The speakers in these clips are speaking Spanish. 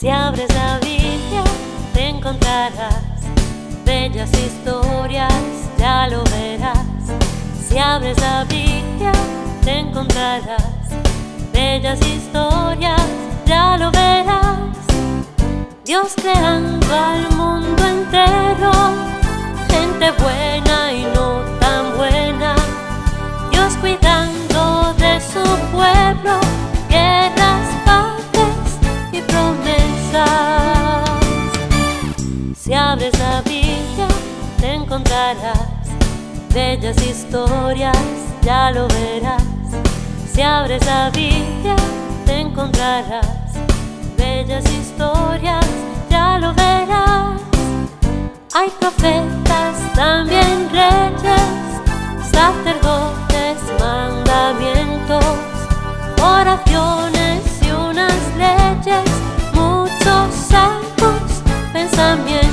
Si abres la Biblia te encontrarás bellas historias, ya lo verás. Si abres la Biblia te encontrarás bellas historias, ya lo verás. Dios creando al mundo entero, gente buena y no tan buena. Dios cuidando de su pueblo, guerras, paces y promesas. Si abres la Biblia te encontrarás bellas historias, ya lo verás. Si abres la Biblia te encontrarás bellas historias, ya lo verás. Hay profetas, también reyes, sacerdotes, mandamientos, oraciones y unas leyes, muchos santos pensamientos.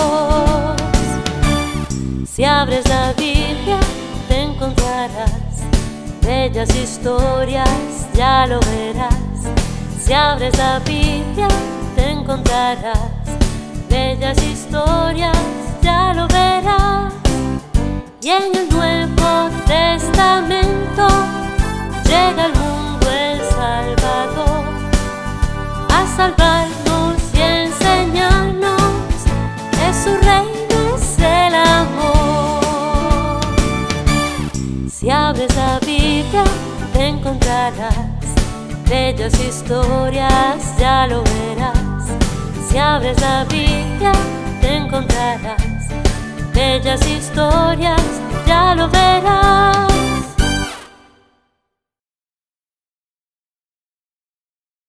Si abres la Biblia te encontrarás bellas historias, ya lo verás. Si abres la Biblia te encontrarás bellas historias, ya lo verás. Y en el Nuevo Testamento llega al mundo el Salvador a salvarnos y enseñarnos que su reino es el amor. Si abres la Biblia te encontrarás bellas historias, ya lo verás. Si abres la Biblia te encontrarás bellas historias, ya lo verás.